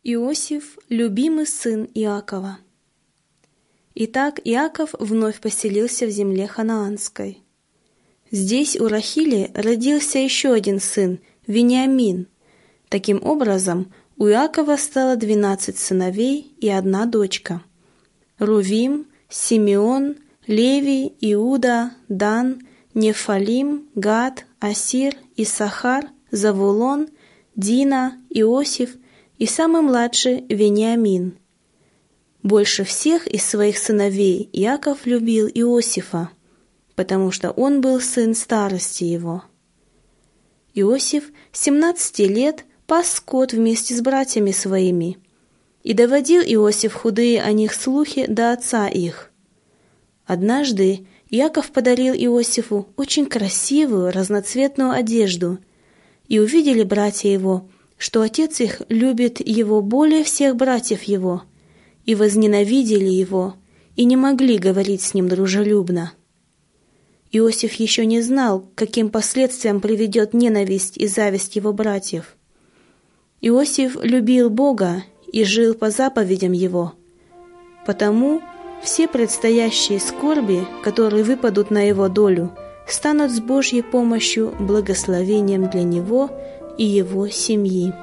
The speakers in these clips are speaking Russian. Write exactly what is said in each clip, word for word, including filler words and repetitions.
Иосиф – любимый сын Иакова. Итак, Иаков вновь поселился в земле ханаанской. Здесь у Рахили родился еще один сын – Вениамин. Таким образом, у Иакова стало двенадцать сыновей и одна дочка. Рувим, Симеон, Левий, Иуда, Дан, Нефалим, Гад, Асир, Иссахар, Завулон, Дина, Иосиф и самый младший Вениамин. Больше всех из своих сыновей Иаков любил Иосифа, потому что он был сын старости его. Иосиф семнадцати лет пас скот вместе с братьями своими, и доводил Иосиф худые о них слухи до отца их. Однажды Иаков подарил Иосифу очень красивую разноцветную одежду, и увидели братья его, что отец их любит его более всех братьев его, и возненавидели его, и не могли говорить с ним дружелюбно. Иосиф еще не знал, к каким последствиям приведет ненависть и зависть его братьев. Иосиф любил Бога и жил по заповедям Его. Потому все предстоящие скорби, которые выпадут на его долю, станут с Божьей помощью благословением для него и его семьи.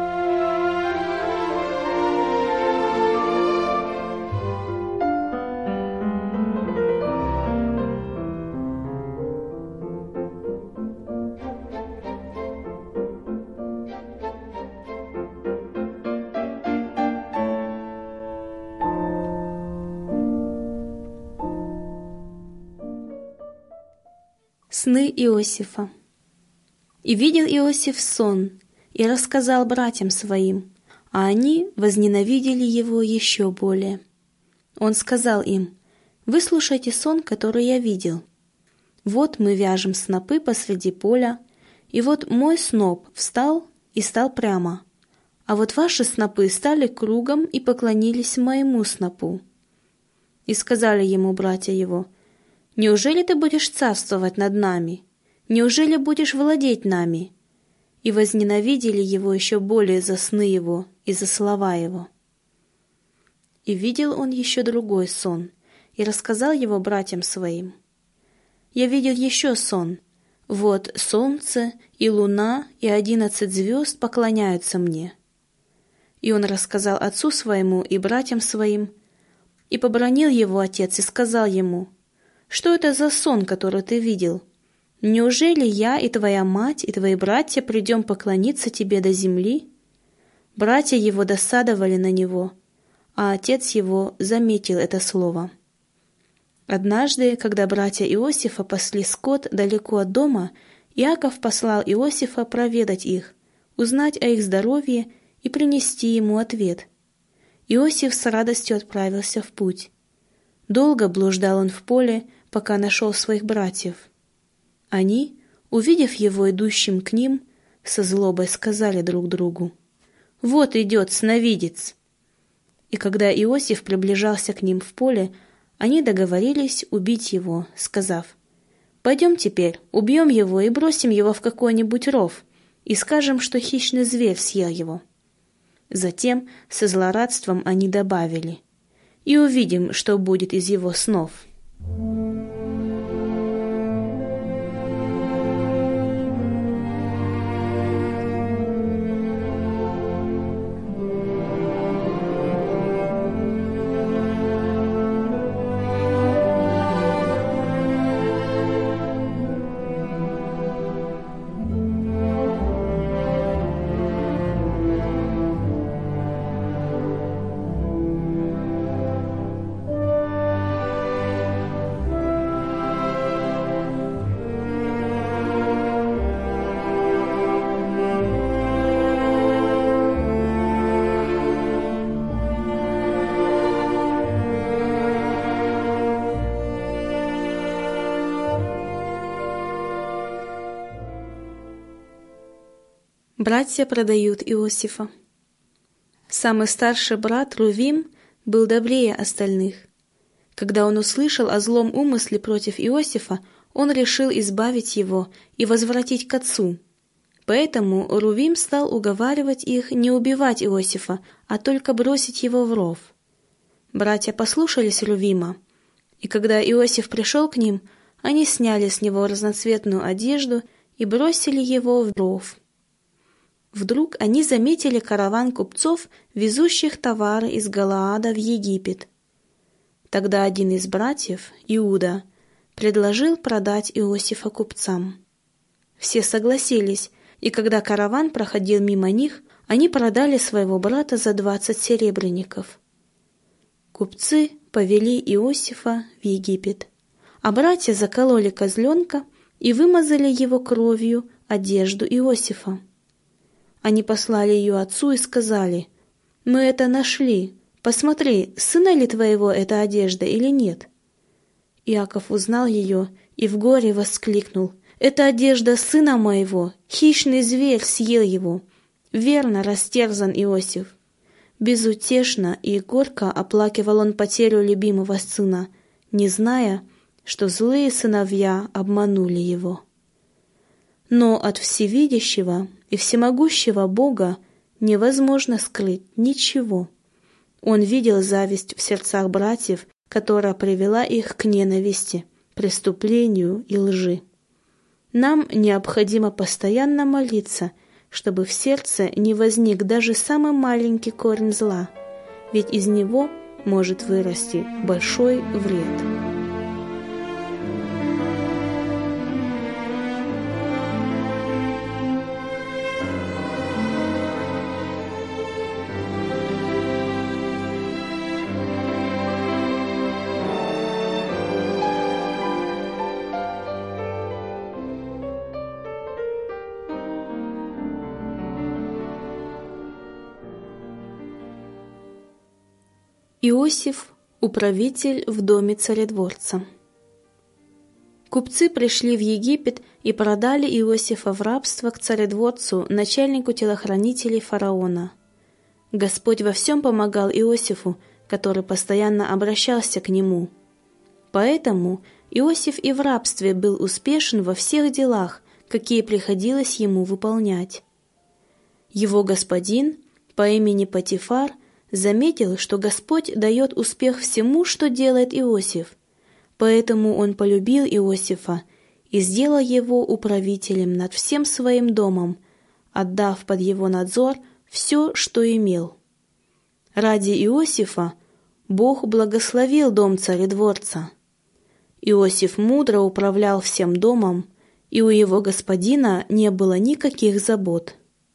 Сны Иосифа. «И видел Иосиф сон, и рассказал братьям своим, а они возненавидели его еще более. Он сказал им: «Выслушайте сон, который я видел. Вот мы вяжем снопы посреди поля, и вот мой сноп встал и стал прямо, а вот ваши снопы стали кругом и поклонились моему снопу». И сказали ему братья его: «Неужели ты будешь царствовать над нами? Неужели будешь владеть нами?» И возненавидели его еще более за сны его и за слова его. И видел он еще другой сон, и рассказал его братьям своим. «Я видел еще сон. Вот солнце и луна и одиннадцать звезд поклоняются мне». И он рассказал отцу своему и братьям своим, и побранил его отец и сказал ему: «Что это за сон, который ты видел? Неужели я и твоя мать и твои братья придем поклониться тебе до земли?» Братья его досадовали на него, а отец его заметил это слово. Однажды, когда братья Иосифа пасли скот далеко от дома, Иаков послал Иосифа проведать их, узнать о их здоровье и принести ему ответ. Иосиф с радостью отправился в путь. Долго блуждал он в поле, пока нашел своих братьев. Они, увидев его идущим к ним, со злобой сказали друг другу: «Вот идет сновидец». И когда Иосиф приближался к ним в поле, они договорились убить его, сказав: «Пойдем теперь, убьем его и бросим его в какой-нибудь ров, и скажем, что хищный зверь съел его». Затем со злорадством они добавили: «И увидим, что будет из его снов». Братья продают Иосифа. Самый старший брат Рувим был добрее остальных. Когда он услышал о злом умысле против Иосифа, он решил избавить его и возвратить к отцу. Поэтому Рувим стал уговаривать их не убивать Иосифа, а только бросить его в ров. Братья послушались Рувима, и когда Иосиф пришел к ним, они сняли с него разноцветную одежду и бросили его в ров. Вдруг они заметили караван купцов, везущих товары из Галаада в Египет. Тогда один из братьев, Иуда, предложил продать Иосифа купцам. Все согласились, и когда караван проходил мимо них, они продали своего брата за двадцать серебряников. Купцы повели Иосифа в Египет, а братья закололи козленка и вымазали его кровью одежду Иосифа. Они послали ее отцу и сказали: «Мы это нашли. Посмотри, сына ли твоего эта одежда или нет?» Иаков узнал ее и в горе воскликнул: «Это одежда сына моего, хищный зверь съел его. Верно растерзан Иосиф». Безутешно и горько оплакивал он потерю любимого сына, не зная, что злые сыновья обманули его. Но от всевидящего и всемогущего Бога невозможно скрыть ничего. Он видел зависть в сердцах братьев, которая привела их к ненависти, преступлению и лжи. Нам необходимо постоянно молиться, чтобы в сердце не возник даже самый маленький корень зла, ведь из него может вырасти большой вред. Иосиф – управитель в доме царедворца. Купцы пришли в Египет и продали Иосифа в рабство к царедворцу, начальнику телохранителей фараона. Господь во всем помогал Иосифу, который постоянно обращался к нему. Поэтому Иосиф и в рабстве был успешен во всех делах, какие приходилось ему выполнять. Его господин по имени Потифар заметил, что Господь дает успех всему, что делает Иосиф, поэтому он полюбил Иосифа и сделал его управителем над всем своим домом, отдав под его надзор все, что имел. Ради Иосифа Бог благословил дом царедворца. Иосиф мудро управлял всем домом, и у его господина не было никаких забот.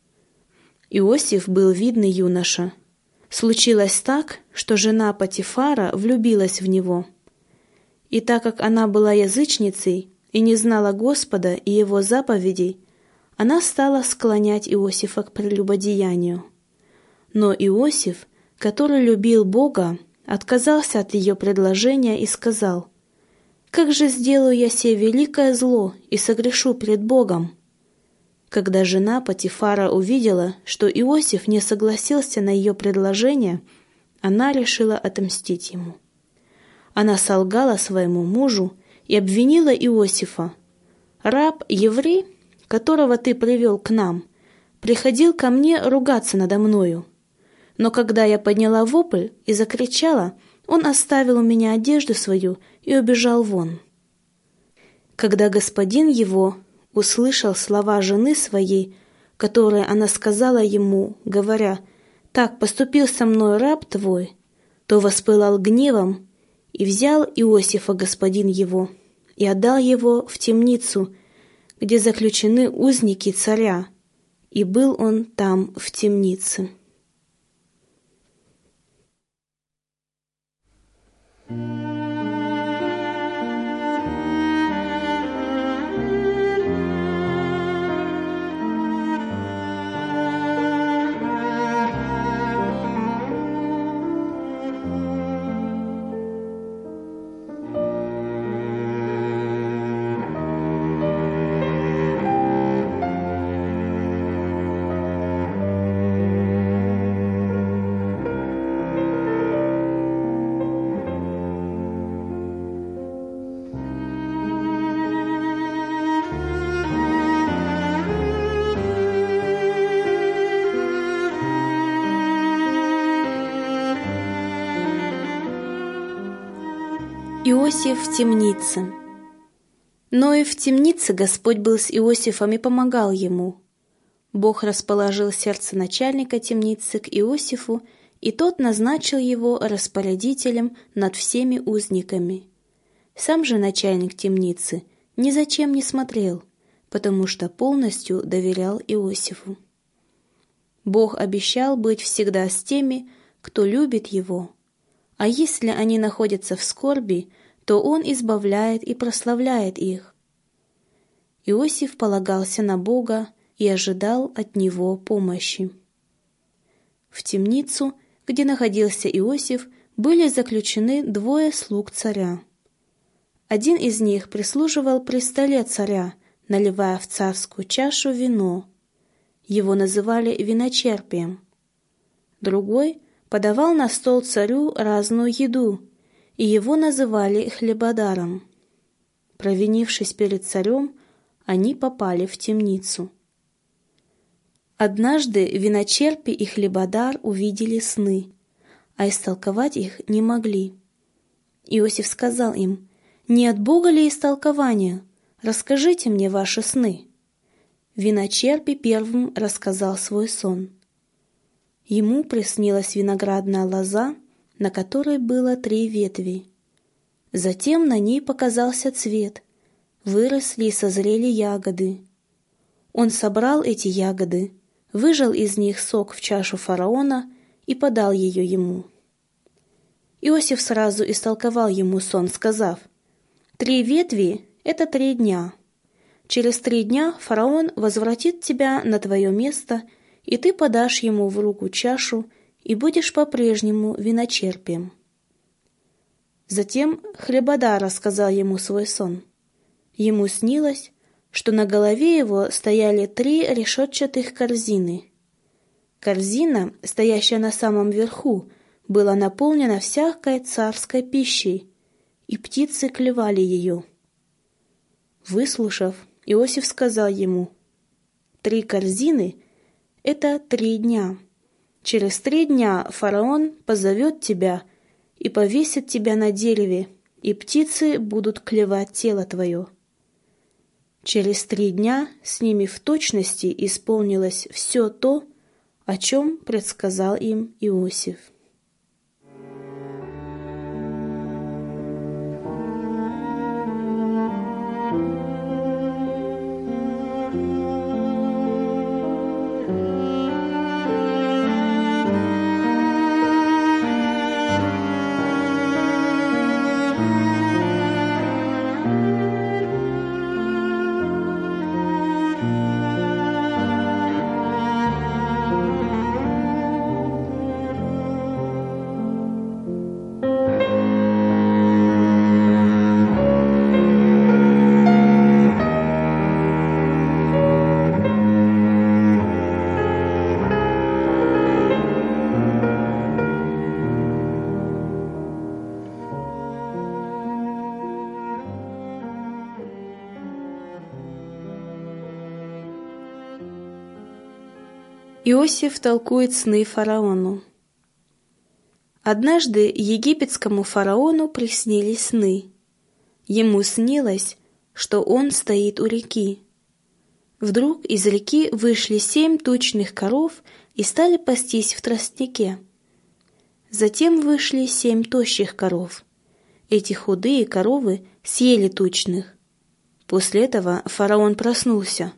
Иосиф был видный юноша. Случилось так, что жена Потифара влюбилась в него. И так как она была язычницей и не знала Господа и его заповедей, она стала склонять Иосифа к прелюбодеянию. Но Иосиф, который любил Бога, отказался от ее предложения и сказал: «Как же сделаю я сие великое зло и согрешу пред Богом?» Когда жена Потифара увидела, что Иосиф не согласился на ее предложение, она решила отомстить ему. Она солгала своему мужу и обвинила Иосифа: «Раб, еврей, которого ты привел к нам, приходил ко мне ругаться надо мною. Но когда я подняла вопль и закричала, он оставил у меня одежду свою и убежал вон». Когда господин его услышал слова жены своей, которые она сказала ему, говоря: «Так поступил со мной раб твой», то воспылал гневом и взял Иосифа господин его и отдал его в темницу, где заключены узники царя, и был он там в темнице. Иосиф в темнице. Но и в темнице Господь был с Иосифом и помогал ему. Бог расположил сердце начальника темницы к Иосифу, и тот назначил его распорядителем над всеми узниками. Сам же начальник темницы ни зачем не смотрел, потому что полностью доверял Иосифу. Бог обещал быть всегда с теми, кто любит Его, а если они находятся в скорби, то Он избавляет и прославляет их. Иосиф полагался на Бога и ожидал от Него помощи. В темницу, где находился Иосиф, были заключены двое слуг царя. Один из них прислуживал при столе царя, наливая в царскую чашу вино. Его называли виночерпием. Другой подавал на стол царю разную еду, и его называли хлебодаром. Провинившись перед царем, они попали в темницу. Однажды виночерпий и хлебодар увидели сны, а истолковать их не могли. Иосиф сказал им: «Не от Бога ли истолкование? Расскажите мне ваши сны». Виночерпий первым рассказал свой сон. Ему приснилась виноградная лоза, на которой было три ветви. Затем на ней показался цвет, выросли и созрели ягоды. Он собрал эти ягоды, выжал из них сок в чашу фараона и подал ее ему. Иосиф сразу истолковал ему сон, сказав: «Три ветви — это три дня. Через три дня фараон возвратит тебя на твое место, и ты подашь ему в руку чашу и будешь по-прежнему виночерпием». Затем хлебодар рассказал ему свой сон. Ему снилось, что на голове его стояли три решетчатых корзины. Корзина, стоящая на самом верху, была наполнена всякой царской пищей, и птицы клевали ее. Выслушав, Иосиф сказал ему: «Три корзины — это три дня. Через три дня фараон позовет тебя и повесит тебя на дереве, и птицы будут клевать тело твое». Через три дня с ними в точности исполнилось все то, о чем предсказал им Иосиф. Иосиф толкует сны фараону. Однажды египетскому фараону приснились сны. Ему снилось, что он стоит у реки. Вдруг из реки вышли семь тучных коров и стали пастись в тростнике. Затем вышли семь тощих коров. Эти худые коровы съели тучных. После этого фараон проснулся.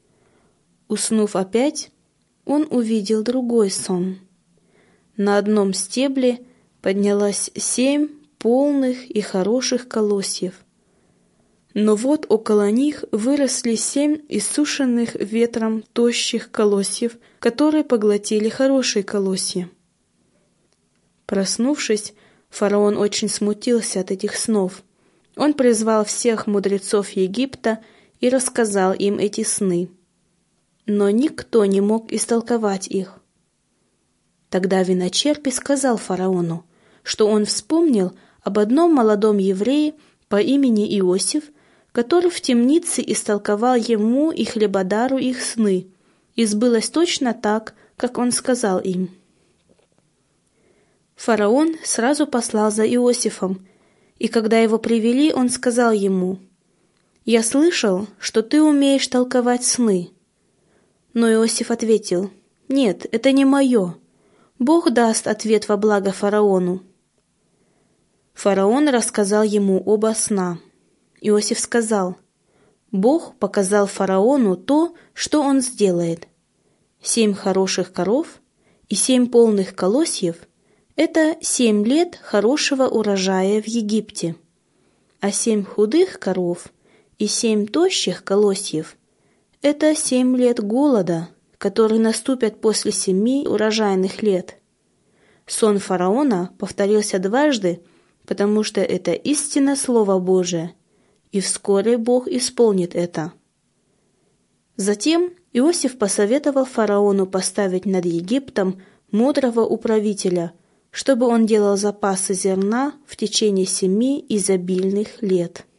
Уснув опять, он увидел другой сон. На одном стебле поднялось семь полных и хороших колосьев. Но вот около них выросли семь иссушенных ветром тощих колосьев, которые поглотили хорошие колосья. Проснувшись, фараон очень смутился от этих снов. Он призвал всех мудрецов Египта и рассказал им эти сны. Но никто не мог истолковать их. Тогда виночерпий сказал фараону, что он вспомнил об одном молодом еврее по имени Иосиф, который в темнице истолковал ему и хлебодару их сны, и сбылось точно так, как он сказал им. Фараон сразу послал за Иосифом, И когда его привели, он сказал ему: «Я слышал, что ты умеешь толковать сны». Но Иосиф ответил: «Нет, это не мое. Бог даст ответ во благо фараону». Фараон рассказал ему оба сна. Иосиф сказал: «Бог показал фараону то, что он сделает. Семь хороших коров и семь полных колосьев – это семь лет хорошего урожая в Египте, а семь худых коров и семь тощих колосьев – это семь лет голода, которые наступят после семи урожайных лет». Сон фараона повторился дважды, потому что это истинно Слово Божие, и вскоре Бог исполнит это. Затем Иосиф посоветовал фараону поставить над Египтом мудрого управителя, чтобы он делал запасы зерна в течение семи изобильных лет.